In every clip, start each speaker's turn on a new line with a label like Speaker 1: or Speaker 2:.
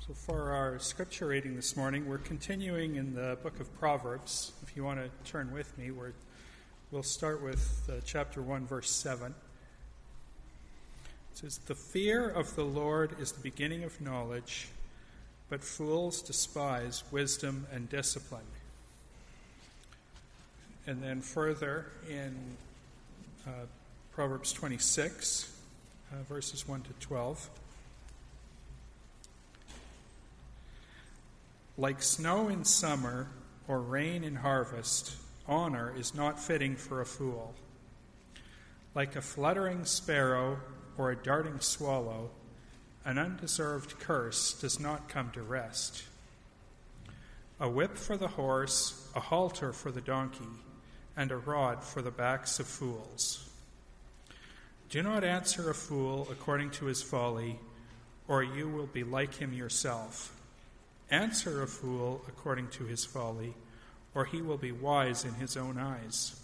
Speaker 1: So for our scripture reading this morning, we're continuing in the book of Proverbs. If you want to turn with me, we'll start with chapter 1, verse 7. It says, "The fear of the Lord is the beginning of knowledge, but fools despise wisdom and discipline." And then further in Proverbs 26, verses 1 to 12. "Like snow in summer or rain in harvest, honor is not fitting for a fool. Like a fluttering sparrow or a darting swallow, an undeserved curse does not come to rest. A whip for the horse, a halter for the donkey, and a rod for the backs of fools. Do not answer a fool according to his folly, or you will be like him yourself. Answer a fool according to his folly, or he will be wise in his own eyes.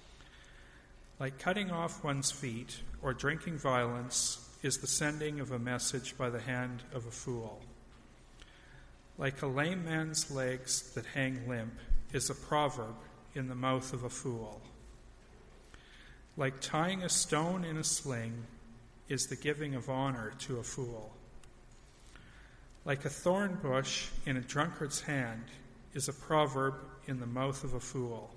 Speaker 1: Like cutting off one's feet or drinking violence is the sending of a message by the hand of a fool. Like a lame man's legs that hang limp is a proverb in the mouth of a fool. Like tying a stone in a sling is the giving of honor to a fool. Like a thorn bush in a drunkard's hand is a proverb in the mouth of a fool.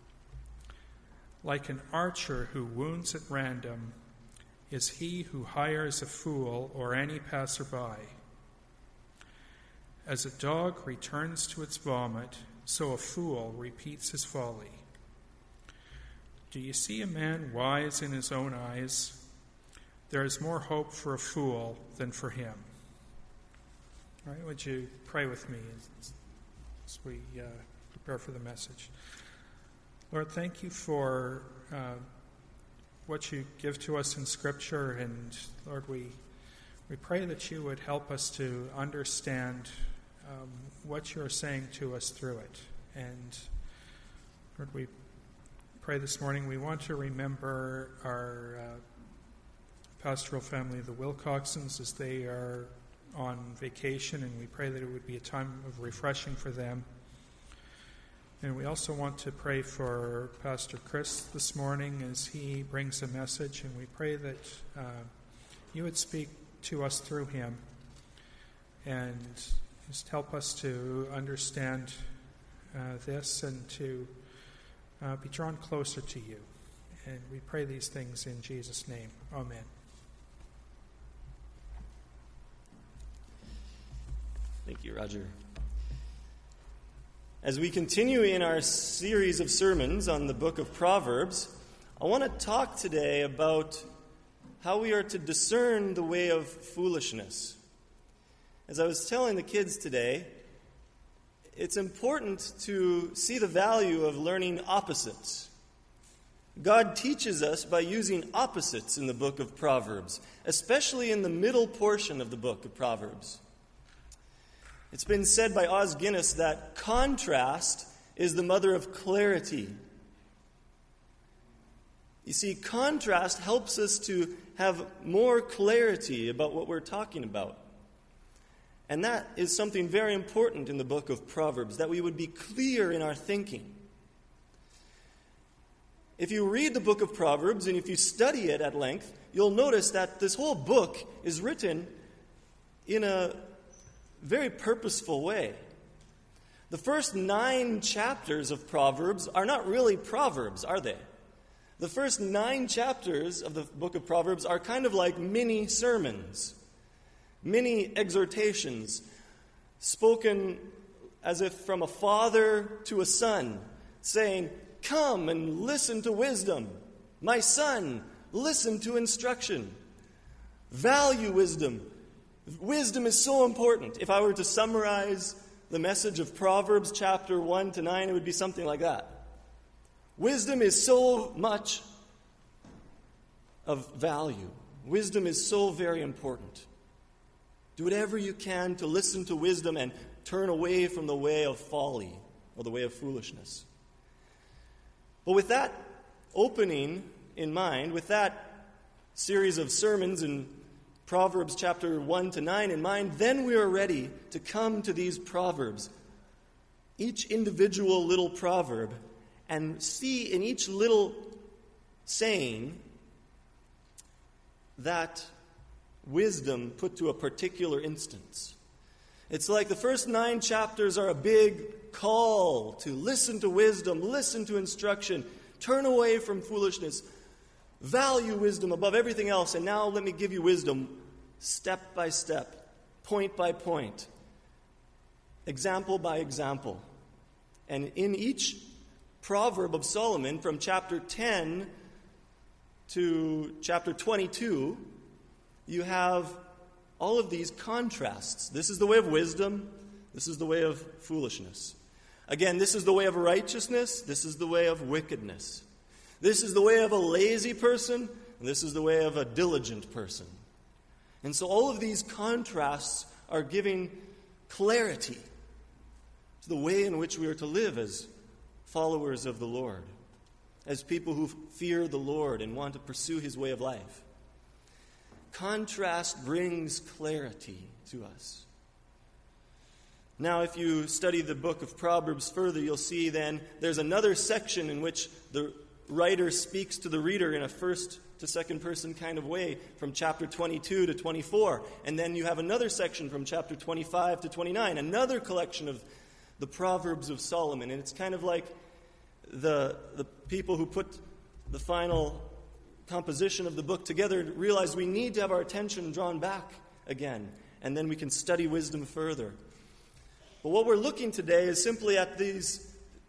Speaker 1: Like an archer who wounds at random is he who hires a fool or any passerby. As a dog returns to its vomit, so a fool repeats his folly. Do you see a man wise in his own eyes? There is more hope for a fool than for him." All right, would you pray with me as we prepare for the message? Lord, thank you for what you give to us in Scripture, and Lord, we pray that you would help us to understand what you are saying to us through it. And Lord, we pray this morning, we want to remember our pastoral family, the Wilcoxons, as they are on vacation, and we pray that it would be a time of refreshing for them. And we also want to pray for Pastor Chris this morning as he brings a message, and we pray that you would speak to us through him and just help us to understand this and to be drawn closer to you. And we pray these things in Jesus' name. Amen.
Speaker 2: Thank you, Roger. As we continue in our series of sermons on the book of Proverbs, I want to talk today about how we are to discern the way of foolishness. As I was telling the kids today, it's important to see the value of learning opposites. God teaches us by using opposites in the book of Proverbs, especially in the middle portion of the book of Proverbs. It's been said by Os Guinness that contrast is the mother of clarity. You see, contrast helps us to have more clarity about what we're talking about. And that is something very important in the book of Proverbs, that we would be clear in our thinking. If you read the book of Proverbs and if you study it at length, you'll notice that this whole book is written in a very purposeful way. The first 9 chapters of Proverbs are not really Proverbs, are they? The first 9 chapters of the book of Proverbs are kind of like mini sermons, mini exhortations, spoken as if from a father to a son, saying, "Come and listen to wisdom. My son, listen to instruction. Value wisdom. Wisdom is so important." If I were to summarize the message of Proverbs chapter 1 to 9, it would be something like that. Wisdom is so much of value. Wisdom is so very important. Do whatever you can to listen to wisdom and turn away from the way of folly or the way of foolishness. But with that opening in mind, with that series of sermons and Proverbs chapter 1 to 9 in mind, then we are ready to come to these proverbs, each individual little proverb, and see in each little saying that wisdom put to a particular instance. It's like the first 9 chapters are a big call to listen to wisdom, listen to instruction, turn away from foolishness, value wisdom above everything else, and now let me give you wisdom step by step, point by point, example by example. And in each proverb of Solomon, from chapter 10 to chapter 22, you have all of these contrasts. This is the way of wisdom. This is the way of foolishness. Again, this is the way of righteousness. This is the way of wickedness. This is the way of a lazy person. And this is the way of a diligent person. And so all of these contrasts are giving clarity to the way in which we are to live as followers of the Lord, as people who fear the Lord and want to pursue His way of life. Contrast brings clarity to us. Now, if you study the book of Proverbs further, you'll see then there's another section in which the writer speaks to the reader in a first to second person kind of way from chapter 22 to 24. And then you have another section from chapter 25 to 29, another collection of the Proverbs of Solomon. And it's kind of like the people who put the final composition of the book together realize we need to have our attention drawn back again, and then we can study wisdom further. But what we're looking today is simply at this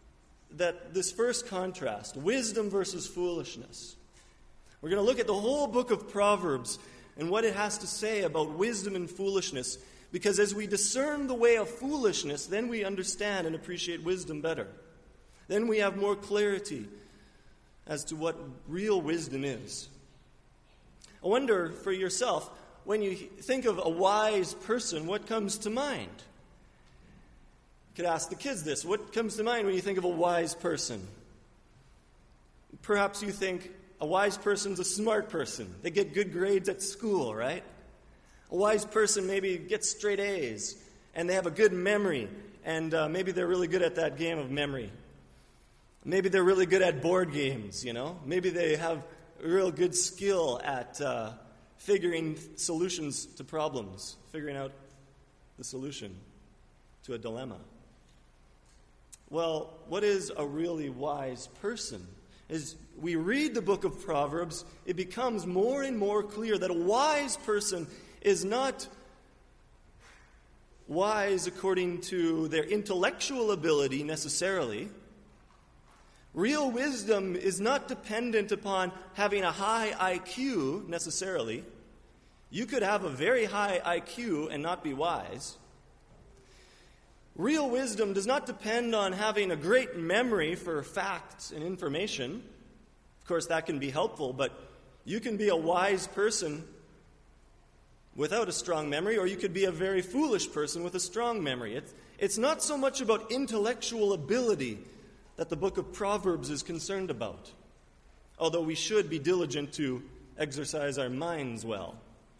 Speaker 2: first contrast, wisdom versus foolishness. We're going to look at the whole book of Proverbs and what it has to say about wisdom and foolishness, because as we discern the way of foolishness, then we understand and appreciate wisdom better. Then we have more clarity as to what real wisdom is. I wonder for yourself, when you think of a wise person, what comes to mind? You could ask the kids this. What comes to mind when you think of a wise person? Perhaps you think a wise person's a smart person. They get good grades at school, right? A wise person maybe gets straight A's, and they have a good memory, and maybe they're really good at that game of memory. Maybe they're really good at board games, Maybe they have a real good skill at figuring solutions to problems, figuring out the solution to a dilemma. Well, what is a really wise person? As we read the book of Proverbs, it becomes more and more clear that a wise person is not wise according to their intellectual ability necessarily. Real wisdom is not dependent upon having a high IQ necessarily. You could have a very high IQ and not be wise. Real wisdom does not depend on having a great memory for facts and information. Of course, that can be helpful, but you can be a wise person without a strong memory, or you could be a very foolish person with a strong memory. It's not so much about intellectual ability that the book of Proverbs is concerned about, although we should be diligent to exercise our minds well.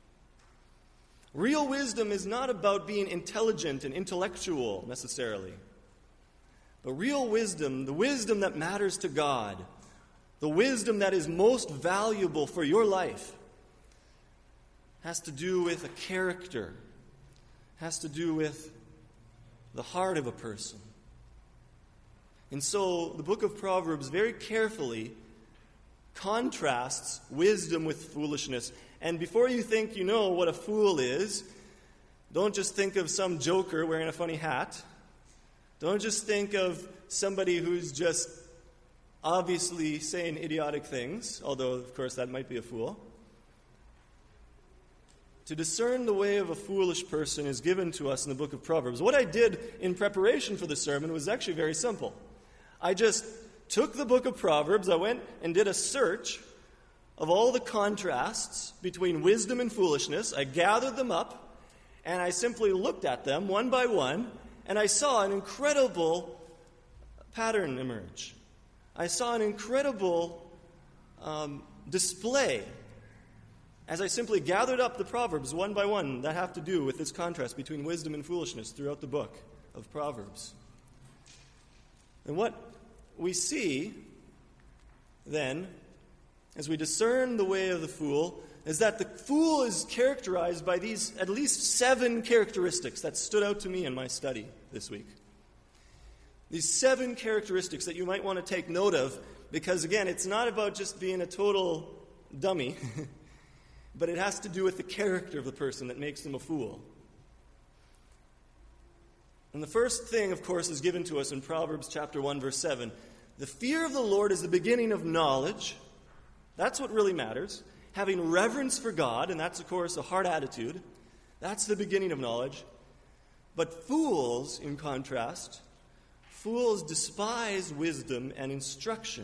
Speaker 2: Real wisdom is not about being intelligent and intellectual necessarily, but real wisdom, the wisdom that matters to God, the wisdom that is most valuable for your life, has to do with a character, has to do with the heart of a person. And so the book of Proverbs very carefully contrasts wisdom with foolishness. And before you think you know what a fool is, don't just think of some joker wearing a funny hat. Don't just think of somebody who's just obviously saying idiotic things, although, of course, that might be a fool. To discern the way of a foolish person is given to us in the book of Proverbs. What I did in preparation for the sermon was actually very simple. I just took the book of Proverbs, I went and did a search of all the contrasts between wisdom and foolishness. I gathered them up, and I simply looked at them one by one, and I saw an incredible pattern emerge. I saw an incredible display as I simply gathered up the Proverbs one by one that have to do with this contrast between wisdom and foolishness throughout the book of Proverbs. And what we see then, as we discern the way of the fool, is that the fool is characterized by these at least 7 characteristics that stood out to me in my study this week. These 7 characteristics that you might want to take note of, because again, it's not about just being a total dummy, but it has to do with the character of the person that makes them a fool. And the first thing, of course, is given to us in Proverbs chapter 1, verse 7. The fear of the Lord is the beginning of knowledge. That's what really matters. Having reverence for God, and that's, of course, a heart attitude. That's the beginning of knowledge. But fools, in contrast, fools despise wisdom and instruction.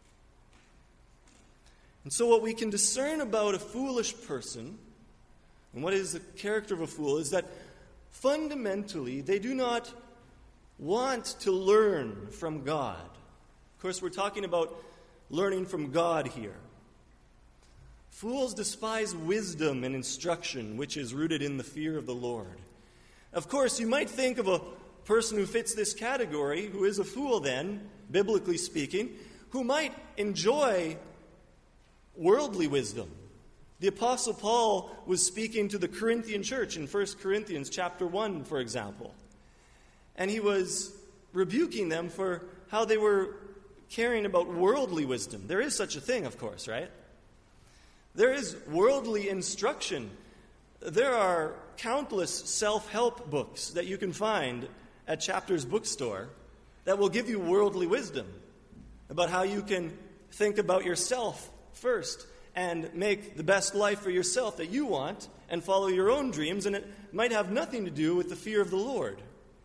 Speaker 2: And so what we can discern about a foolish person, and what is the character of a fool, is that fundamentally they do not want to learn from God. Of course, we're talking about learning from God here. Fools despise wisdom and instruction, which is rooted in the fear of the Lord. Of course, you might think of a person who fits this category, who is a fool then, biblically speaking, who might enjoy worldly wisdom. The Apostle Paul was speaking to the Corinthian church in 1 Corinthians chapter 1, for example. And he was rebuking them for how they were caring about worldly wisdom. There is such a thing, of course, right? There is worldly instruction. There are countless self-help books that you can find at Chapter's bookstore that will give you worldly wisdom about how you can think about yourself first and make the best life for yourself that you want and follow your own dreams, and it might have nothing to do with the fear of the Lord.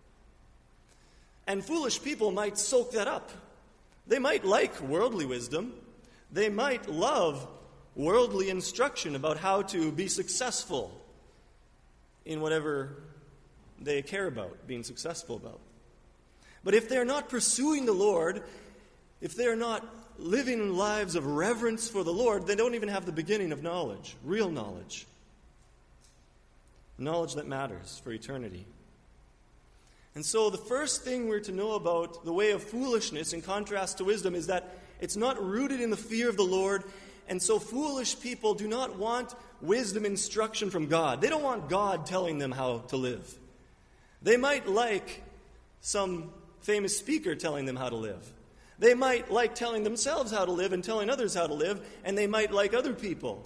Speaker 2: And foolish people might soak that up. They might like worldly wisdom. They might love worldly instruction about how to be successful in whatever they care about being successful about. But if they're not pursuing the Lord, if they're not living lives of reverence for the Lord, they don't even have the beginning of knowledge, real knowledge. Knowledge that matters for eternity. And so the first thing we're to know about the way of foolishness in contrast to wisdom is that it's not rooted in the fear of the Lord. And so foolish people do not want wisdom instruction from God. They don't want God telling them how to live. They might like some famous speaker telling them how to live. They might like telling themselves how to live and telling others how to live, and they might like other people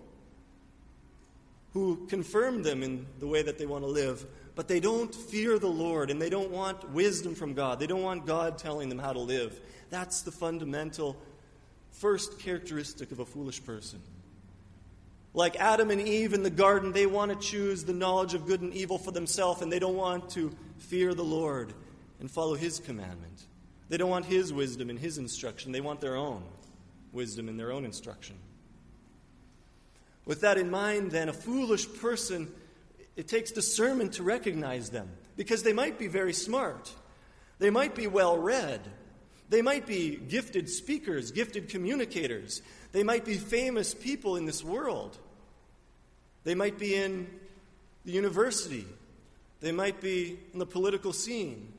Speaker 2: who confirm them in the way that they want to live. But they don't fear the Lord, and they don't want wisdom from God. They don't want God telling them how to live. That's the fundamental first characteristic of a foolish person. Like Adam and Eve in the garden, they want to choose the knowledge of good and evil for themselves, and they don't want to fear the Lord and follow His commandment. They don't want His wisdom and His instruction. They want their own wisdom and their own instruction. With that in mind, then, a foolish person, it takes discernment to recognize them, because they might be very smart. They might be well-read. They might be gifted speakers, gifted communicators. They might be famous people in this world. They might be in the university. They might be in the political scene.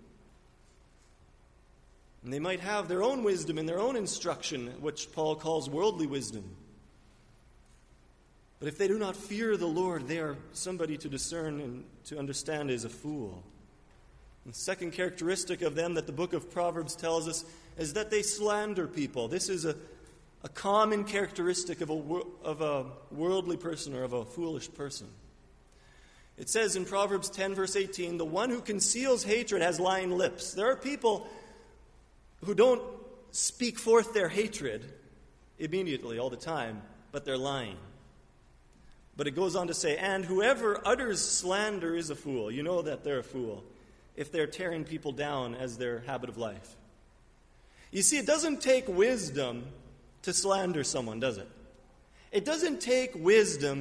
Speaker 2: And they might have their own wisdom and their own instruction, which Paul calls worldly wisdom. But if they do not fear the Lord, they are somebody to discern and to understand as a fool. The second characteristic of them that the book of Proverbs tells us is that they slander people. This is a common characteristic of a worldly person or of a foolish person. It says in Proverbs 10, verse 18, "The one who conceals hatred has lying lips." There are people who don't speak forth their hatred immediately all the time, but they're lying. But it goes on to say, "And whoever utters slander is a fool." You know that they're a fool if they're tearing people down as their habit of life. You see, it doesn't take wisdom to slander someone, does it? It doesn't take wisdom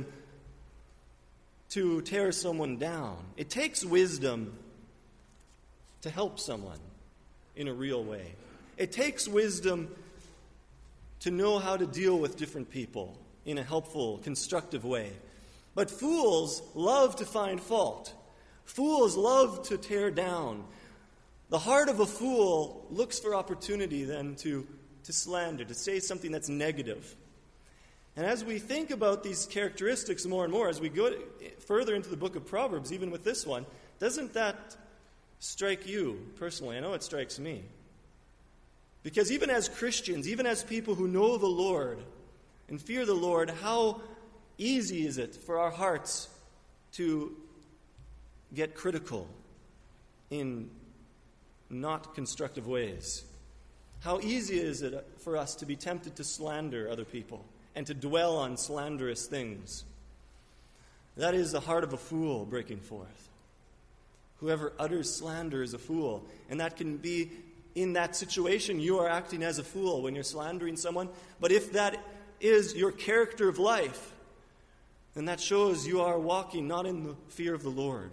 Speaker 2: to tear someone down. It takes wisdom to help someone in a real way. It takes wisdom to know how to deal with different people in a helpful, constructive way. But fools love to find fault. Fools love to tear down. The heart of a fool looks for opportunity then to slander, to say something that's negative. And as we think about these characteristics more and more, as we go further into the book of Proverbs, even with this one, doesn't that strike you personally? I know it strikes me. Because even as Christians, even as people who know the Lord and fear the Lord, how easy is it for our hearts to get critical in not constructive ways? How easy is it for us to be tempted to slander other people and to dwell on slanderous things? That is the heart of a fool breaking forth. Whoever utters slander is a fool. And that can be, in that situation, you are acting as a fool when you're slandering someone. But if that is your character of life, then that shows you are walking not in the fear of the Lord.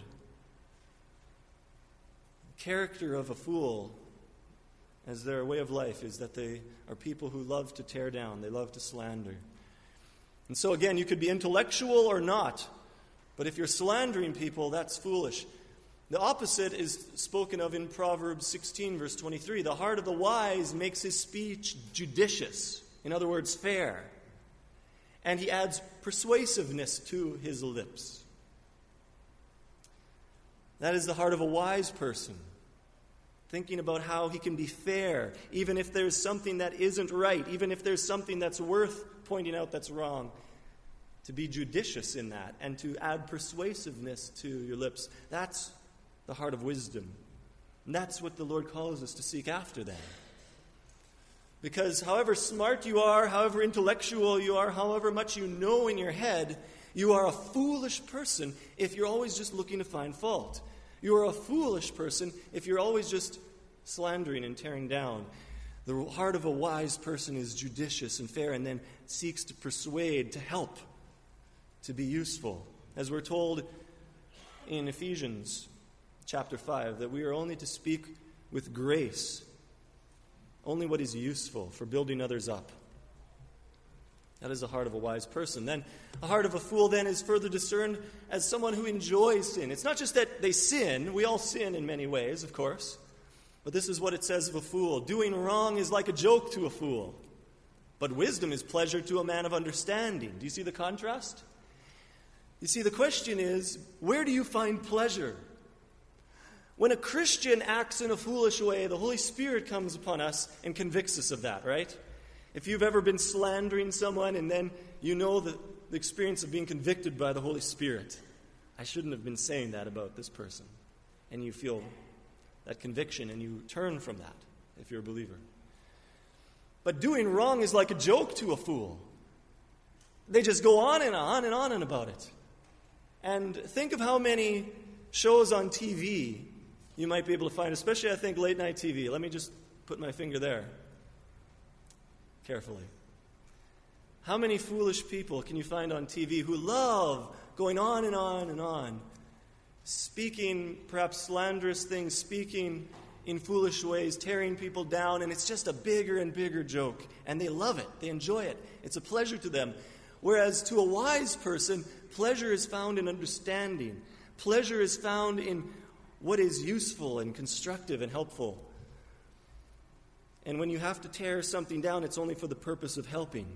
Speaker 2: The character of a fool, as their way of life, is that they are people who love to tear down. They love to slander. And so again, you could be intellectual or not. But if you're slandering people, that's foolish. The opposite is spoken of in Proverbs 16, verse 23. The heart of the wise makes his speech judicious. In other words, fair. And he adds persuasiveness to his lips. That is the heart of a wise person, thinking about how he can be fair, even if there's something that isn't right, even if there's something that's worth pointing out that's wrong, to be judicious in that and to add persuasiveness to your lips. That's the heart of wisdom. And that's what the Lord calls us to seek after then. Because however smart you are, however intellectual you are, however much you know in your head, you are a foolish person if you're always just looking to find fault. You are a foolish person if you're always just slandering and tearing down. The heart of a wise person is judicious and fair and then seeks to persuade, to help, to be useful. As we're told in Ephesians chapter 5, that we are only to speak with grace, only what is useful for building others up. That is the heart of a wise person. Then, the heart of a fool then is further discerned as someone who enjoys sin. It's not just that they sin. We all sin in many ways, of course. But this is what it says of a fool. Doing wrong is like a joke to a fool, but wisdom is pleasure to a man of understanding. Do you see the contrast? You see, the question is, where do you find pleasure? When a Christian acts in a foolish way, the Holy Spirit comes upon us and convicts us of that, right? If you've ever been slandering someone and then you know the experience of being convicted by the Holy Spirit, I shouldn't have been saying that about this person. And you feel that conviction and you turn from that if you're a believer. But doing wrong is like a joke to a fool. They just go on and on and on and about it. And think of how many shows on TV you might be able to find, especially, I think, late night TV. Let me just put my finger there carefully. How many foolish people can you find on TV who love going on and on and on, speaking perhaps slanderous things, speaking in foolish ways, tearing people down, and it's just a bigger and bigger joke. And they love it. They enjoy it. It's a pleasure to them. Whereas to a wise person, pleasure is found in understanding. Pleasure is found in what is useful and constructive and helpful. And when you have to tear something down, it's only for the purpose of helping.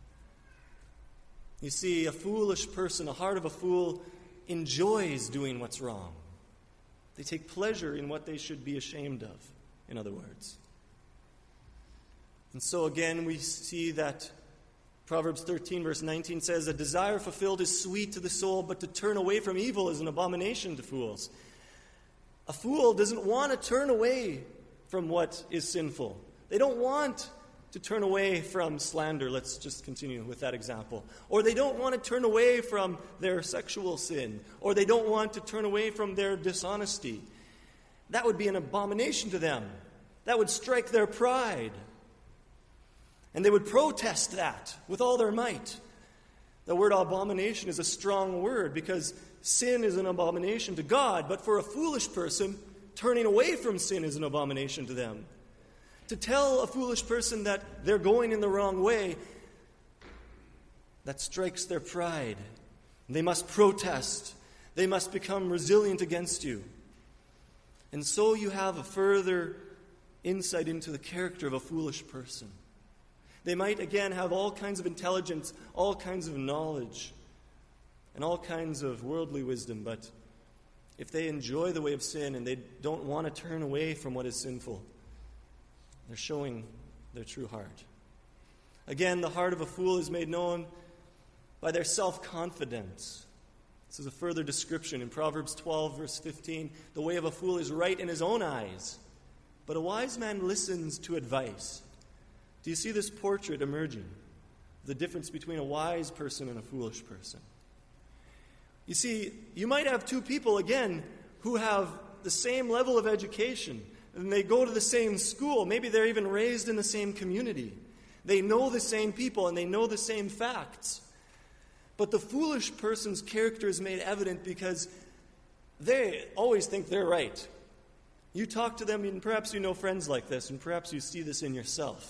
Speaker 2: You see, a foolish person, a heart of a fool, enjoys doing what's wrong. They take pleasure in what they should be ashamed of, in other words. And so again, we see that Proverbs 13, verse 19 says, "A desire fulfilled is sweet to the soul, but to turn away from evil is an abomination to fools." A fool doesn't want to turn away from what is sinful. They don't want to turn away from slander. Let's just continue with that example. Or they don't want to turn away from their sexual sin. Or they don't want to turn away from their dishonesty. That would be an abomination to them. That would strike their pride. And they would protest that with all their might. The word abomination is a strong word because sin is an abomination to God. But for a foolish person, turning away from sin is an abomination to them. To tell a foolish person that they're going in the wrong way, that strikes their pride. They must protest. They must become resilient against you. And so you have a further insight into the character of a foolish person. They might, again, have all kinds of intelligence, all kinds of knowledge, and all kinds of worldly wisdom, but if they enjoy the way of sin and they don't want to turn away from what is sinful, they're showing their true heart. Again, the heart of a fool is made known by their self-confidence. This is a further description in Proverbs 12, verse 15. The way of a fool is right in his own eyes, but a wise man listens to advice. Do you see this portrait emerging? The difference between a wise person and a foolish person. You see, you might have two people, again, who have the same level of education, and they go to the same school. Maybe they're even raised in the same community. They know the same people, and they know the same facts. But the foolish person's character is made evident because they always think they're right. You talk to them, and perhaps you know friends like this, and perhaps you see this in yourself.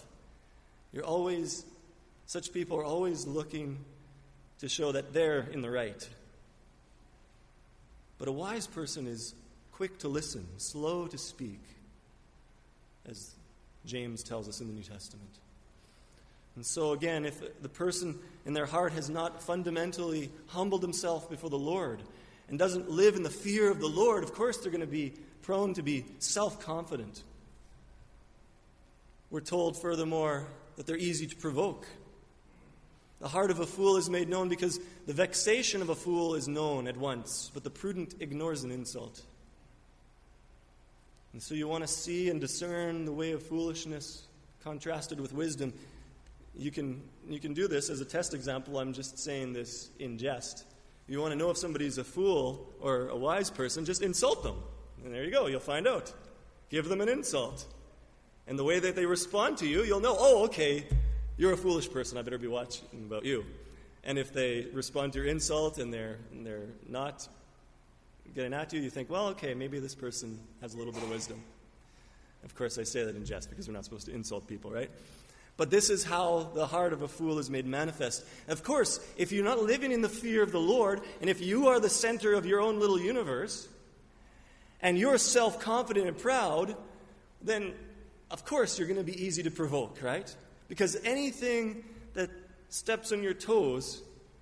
Speaker 2: Such people are always looking to show that they're in the right. But a wise person is quick to listen, slow to speak, as James tells us in the New Testament. And so again, if the person in their heart has not fundamentally humbled himself before the Lord and doesn't live in the fear of the Lord, of course they're going to be prone to be self-confident. We're told, furthermore, that they're easy to provoke. The heart of a fool is made known because the vexation of a fool is known at once, but the prudent ignores an insult. And so you want to see and discern the way of foolishness contrasted with wisdom. You can do this as a test example. I'm just saying this in jest. If you want to know if somebody's a fool or a wise person, just insult them. And there you go, you'll find out. Give them an insult. And the way that they respond to you, you'll know, oh, okay, you're a foolish person, I better be watching about you. And if they respond to your insult and they're not getting at you, you think, well, okay, maybe this person has a little bit of wisdom. Of course, I say that in jest because we're not supposed to insult people, right? But this is how the heart of a fool is made manifest. Of course, if you're not living in the fear of the Lord, and if you are the center of your own little universe, and you're self-confident and proud, then, of course, you're going to be easy to provoke, right? Because anything that steps on your toes,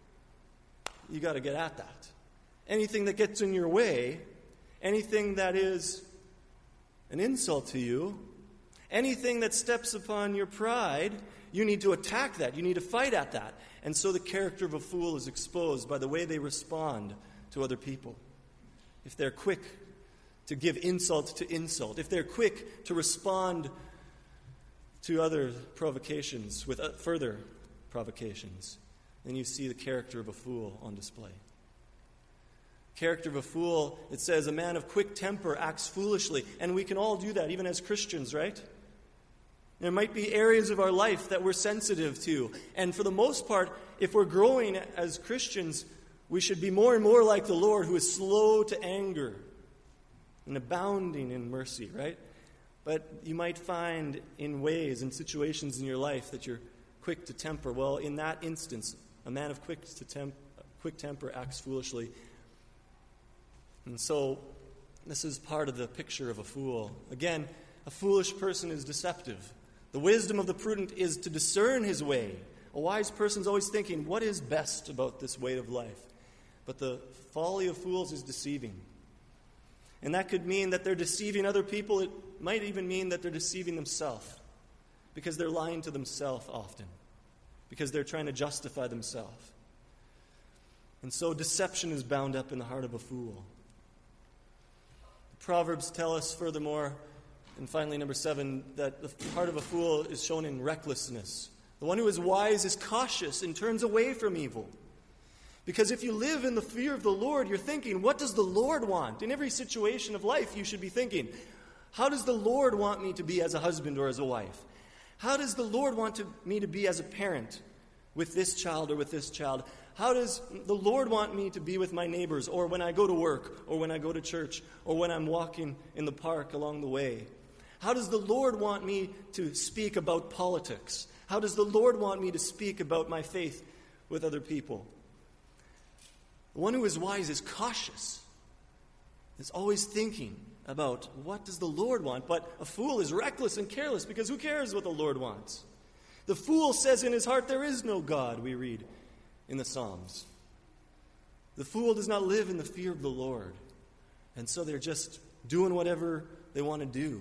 Speaker 2: you got to get at that. Anything that gets in your way, anything that is an insult to you, anything that steps upon your pride, you need to attack that. You need to fight at that. And so the character of a fool is exposed by the way they respond to other people. If they're quick to give insult to insult, if they're quick to respond to other provocations with further provocations, then you see the character of a fool on display. Character of a fool, it says, a man of quick temper acts foolishly. And we can all do that, even as Christians, right? There might be areas of our life that we're sensitive to. And for the most part, if we're growing as Christians, we should be more and more like the Lord, who is slow to anger and abounding in mercy, right? But you might find in ways, in situations in your life that you're quick to temper. Well, in that instance, a man of quick temper acts foolishly. And so this is part of the picture of a fool. Again, a foolish person is deceptive. The wisdom of the prudent is to discern his way. A wise person is always thinking, what is best about this way of life? But the folly of fools is deceiving. And that could mean that they're deceiving other people. It might even mean that they're deceiving themselves, because they're lying to themselves often, because they're trying to justify themselves. And so deception is bound up in the heart of a fool. The Proverbs tell us furthermore, and finally number 7, that the heart of a fool is shown in recklessness. The one who is wise is cautious and turns away from evil. Because if you live in the fear of the Lord, you're thinking, what does the Lord want? In every situation of life, you should be thinking, how does the Lord want me to be as a husband or as a wife? How does the Lord want me to be as a parent with this child or with this child? How does the Lord want me to be with my neighbors, or when I go to work, or when I go to church, or when I'm walking in the park along the way? How does the Lord want me to speak about politics? How does the Lord want me to speak about my faith with other people? The one who is wise is cautious, is always thinking about what does the Lord want. But a fool is reckless and careless, because who cares what the Lord wants? The fool says in his heart, there is no God, we read in the Psalms. The fool does not live in the fear of the Lord. And so they're just doing whatever they want to do.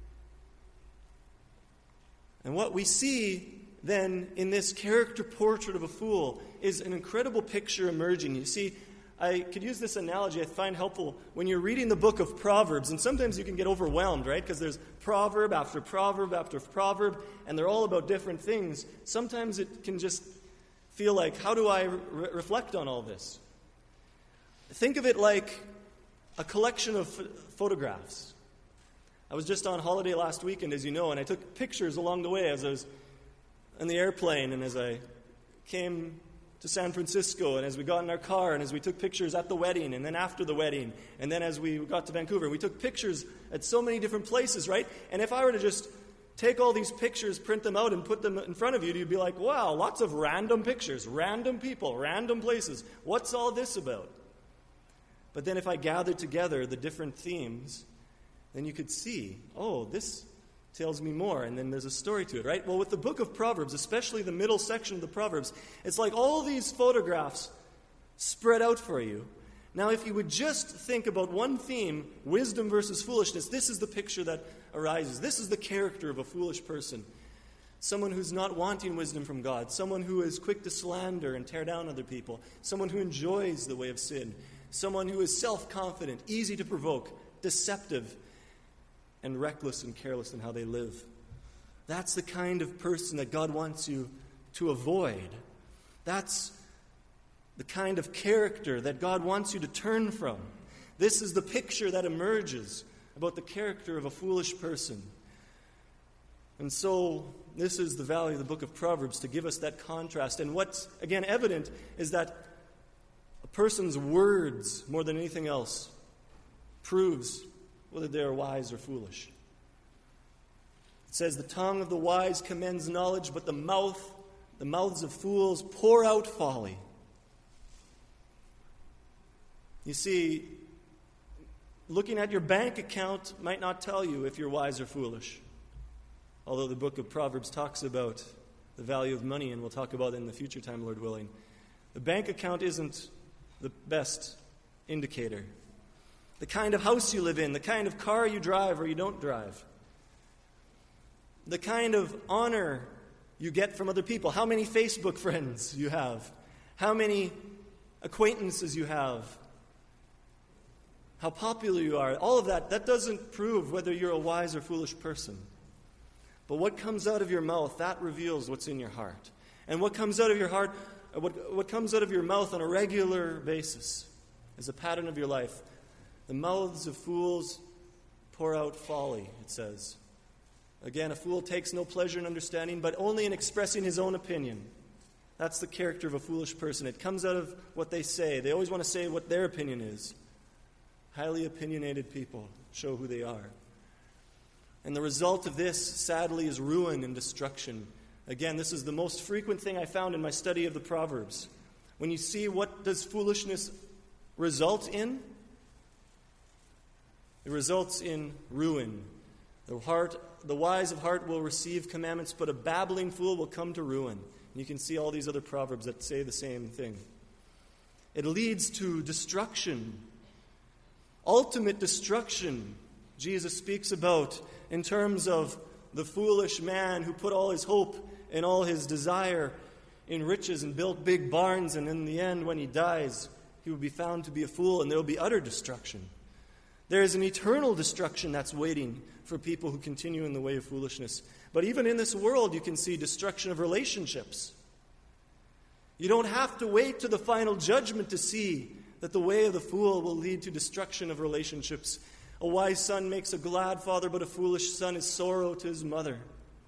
Speaker 2: And what we see then in this character portrait of a fool is an incredible picture emerging. You see, I could use this analogy I find helpful when you're reading the book of Proverbs, and sometimes you can get overwhelmed, right? Because there's proverb after proverb after proverb, and they're all about different things. Sometimes it can just feel like, how do I reflect on all this? Think of it like a collection of photographs. I was just on holiday last weekend, as you know, and I took pictures along the way as I was in the airplane and as I came to San Francisco and as we got in our car and as we took pictures at the wedding and then after the wedding and then as we got to Vancouver. We took pictures at so many different places, right? And if I were to just take all these pictures, print them out, and put them in front of you, you'd be like, wow, lots of random pictures, random people, random places. What's all this about? But then if I gathered together the different themes, then you could see, oh, this tells me more, and then there's a story to it, right? Well, with the book of Proverbs, especially the middle section of the Proverbs, it's like all these photographs spread out for you. Now, if you would just think about one theme, wisdom versus foolishness, this is the picture that arises. This is the character of a foolish person. Someone who's not wanting wisdom from God. Someone who is quick to slander and tear down other people. Someone who enjoys the way of sin. Someone who is self-confident, easy to provoke, deceptive, and reckless and careless in how they live. That's the kind of person that God wants you to avoid. That's the kind of character that God wants you to turn from. This is the picture that emerges about the character of a foolish person. And so, this is the value of the book of Proverbs, to give us that contrast. And what's, again, evident is that a person's words, more than anything else, proves whether they are wise or foolish. It says, the tongue of the wise commends knowledge, but the mouths of fools pour out folly. You see, looking at your bank account might not tell you if you're wise or foolish. Although the book of Proverbs talks about the value of money, and we'll talk about it in the future time, Lord willing. The bank account isn't the best indicator. The kind of house you live in, the kind of car you drive or you don't drive. The kind of honor you get from other people. How many Facebook friends you have. How many acquaintances you have. How popular you are. All of that doesn't prove whether you're a wise or foolish person. But what comes out of your mouth, that reveals what's in your heart. And what comes out of your heart, what comes out of your mouth on a regular basis is a pattern of your life. The mouths of fools pour out folly, it says. Again, a fool takes no pleasure in understanding, but only in expressing his own opinion. That's the character of a foolish person. It comes out of what they say. They always want to say what their opinion is. Highly opinionated people show who they are. And the result of this, sadly, is ruin and destruction. Again, this is the most frequent thing I found in my study of the Proverbs. When you see what does foolishness result in, it results in ruin. The wise of heart will receive commandments, but a babbling fool will come to ruin. And you can see all these other proverbs that say the same thing. It leads to destruction. Ultimate destruction, Jesus speaks about in terms of the foolish man who put all his hope and all his desire in riches and built big barns, and in the end, when he dies, he will be found to be a fool, and there will be utter destruction. There is an eternal destruction that's waiting for people who continue in the way of foolishness. But even in this world, you can see destruction of relationships. You don't have to wait to the final judgment to see that the way of the fool will lead to destruction of relationships. A wise son makes a glad father, but a foolish son is sorrow to his mother.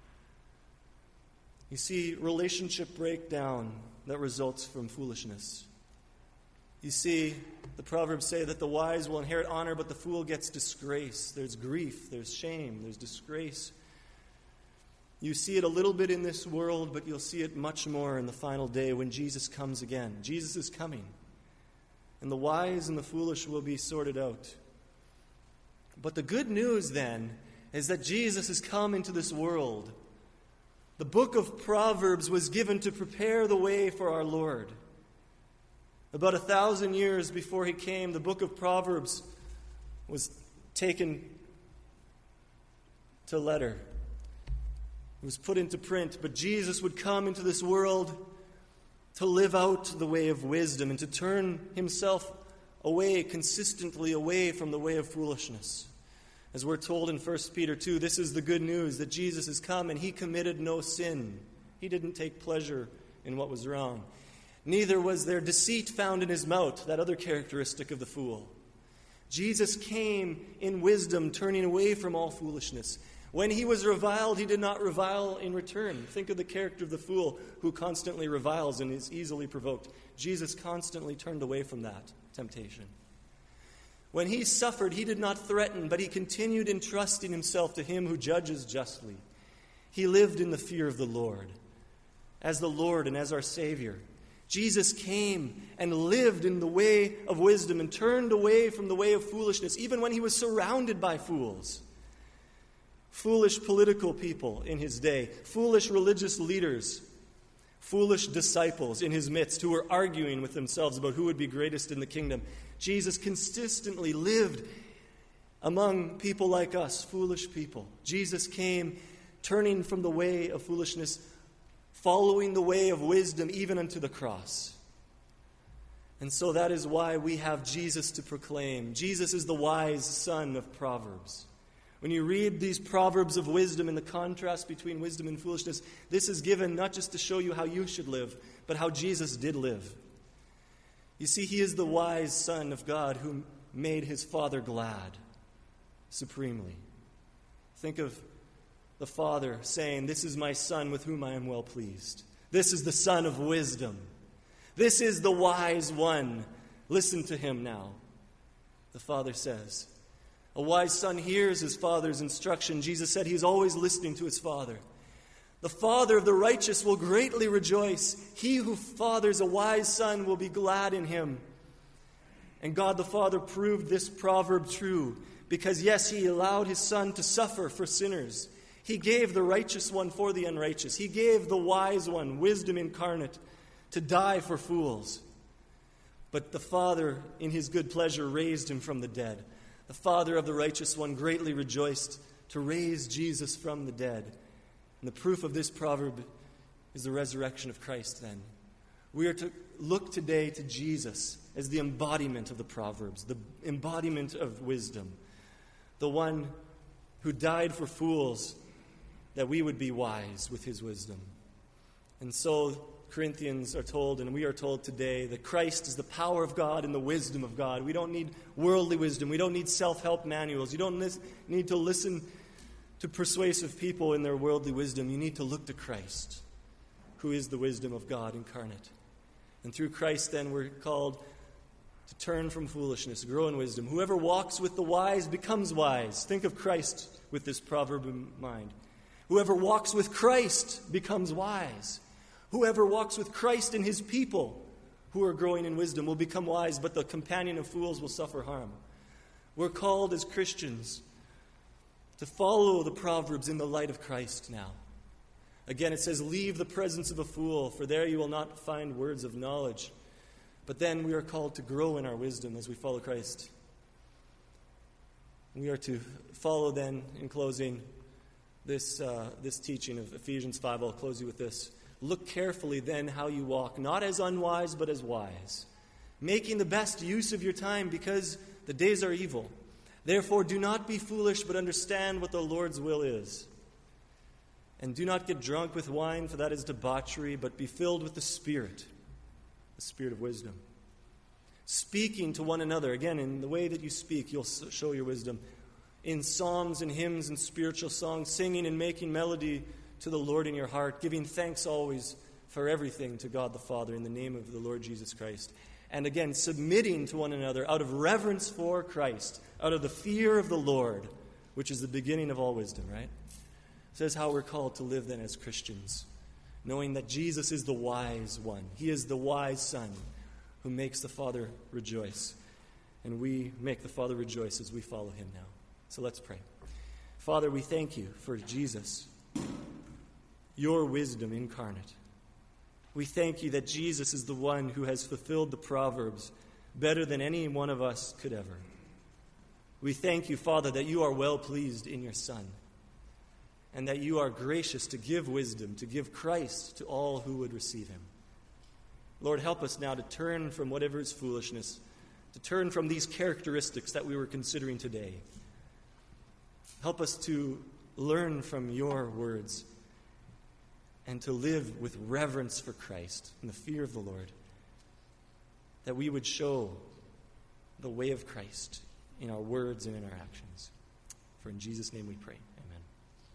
Speaker 2: You see relationship breakdown that results from foolishness. You see, the Proverbs say that the wise will inherit honor, but the fool gets disgrace. There's grief, there's shame, there's disgrace. You see it a little bit in this world, but you'll see it much more in the final day when Jesus comes again. Jesus is coming. and the wise and the foolish will be sorted out. But the good news then is that Jesus has come into this world. The book of Proverbs was given to prepare the way for our Lord. About 1,000 years before he came, the book of Proverbs was taken to letter. It was put into print, but Jesus would come into this world to live out the way of wisdom and to turn himself away, consistently away from the way of foolishness. As we're told in 1 Peter 2, this is the good news, that Jesus has come and he committed no sin. He didn't take pleasure in what was wrong. Neither was there deceit found in his mouth, that other characteristic of the fool. Jesus came in wisdom, turning away from all foolishness. When he was reviled, he did not revile in return. Think of the character of the fool who constantly reviles and is easily provoked. Jesus constantly turned away from that temptation. When he suffered, he did not threaten, but he continued entrusting himself to him who judges justly. He lived in the fear of the Lord, as the Lord and as our Savior. Jesus came and lived in the way of wisdom and turned away from the way of foolishness, even when he was surrounded by fools. Foolish political people in his day, foolish religious leaders, foolish disciples in his midst who were arguing with themselves about who would be greatest in the kingdom. Jesus consistently lived among people like us, foolish people. Jesus came turning from the way of foolishness, following the way of wisdom even unto the cross. And so that is why we have Jesus to proclaim. Jesus is the wise son of Proverbs. When you read these proverbs of wisdom and the contrast between wisdom and foolishness, this is given not just to show you how you should live, but how Jesus did live. You see, he is the wise son of God who made his Father glad supremely. Think of the Father saying, "This is my Son with whom I am well pleased. This is the Son of wisdom. This is the wise one. Listen to him now," the Father says. A wise son hears his father's instruction. Jesus said he's always listening to his Father. The father of the righteous will greatly rejoice. He who fathers a wise son will be glad in him. And God the Father proved this proverb true because, yes, he allowed his Son to suffer for sinners. He gave the righteous one for the unrighteous. He gave the wise one, wisdom incarnate, to die for fools. But the Father, in his good pleasure, raised him from the dead. The Father of the righteous one greatly rejoiced to raise Jesus from the dead. And the proof of this proverb is the resurrection of Christ then. We are to look today to Jesus as the embodiment of the Proverbs, the embodiment of wisdom, the one who died for fools that we would be wise with his wisdom. And so Corinthians are told, and we are told today, that Christ is the power of God and the wisdom of God. We don't need worldly wisdom. We don't need self-help manuals. You don't need to listen to persuasive people in their worldly wisdom. You need to look to Christ, who is the wisdom of God incarnate. And through Christ, then, we're called to turn from foolishness, grow in wisdom. Whoever walks with the wise becomes wise. Think of Christ with this proverb in mind. Whoever walks with Christ becomes wise. Whoever walks with Christ and his people who are growing in wisdom will become wise, but the companion of fools will suffer harm. We're called as Christians to follow the Proverbs in the light of Christ now. Again, it says, "Leave the presence of a fool, for there you will not find words of knowledge." But then we are called to grow in our wisdom as we follow Christ. We are to follow then, in closing, this teaching of Ephesians 5. I'll close you with this. Look carefully then how you walk, not as unwise, but as wise, making the best use of your time because the days are evil. Therefore, do not be foolish, but understand what the Lord's will is. And do not get drunk with wine, for that is debauchery, but be filled with the Spirit of wisdom. Speaking to one another, again, in the way that you speak, you'll show your wisdom. In psalms and hymns and spiritual songs, singing and making melody to the Lord in your heart, giving thanks always for everything to God the Father in the name of the Lord Jesus Christ. And again, submitting to one another out of reverence for Christ, out of the fear of the Lord, which is the beginning of all wisdom, right? It says how we're called to live then as Christians, knowing that Jesus is the wise one. He is the wise Son who makes the Father rejoice. And we make the Father rejoice as we follow him now. So let's pray. Father, we thank you for Jesus, your wisdom incarnate. We thank you that Jesus is the one who has fulfilled the Proverbs better than any one of us could ever. We thank you, Father, that you are well pleased in your Son, and that you are gracious to give wisdom, to give Christ to all who would receive him. Lord, help us now to turn from whatever is foolishness, to turn from these characteristics that we were considering today. Help us to learn from your words and to live with reverence for Christ and the fear of the Lord, that we would show the way of Christ in our words and in our actions. For in Jesus' name we pray.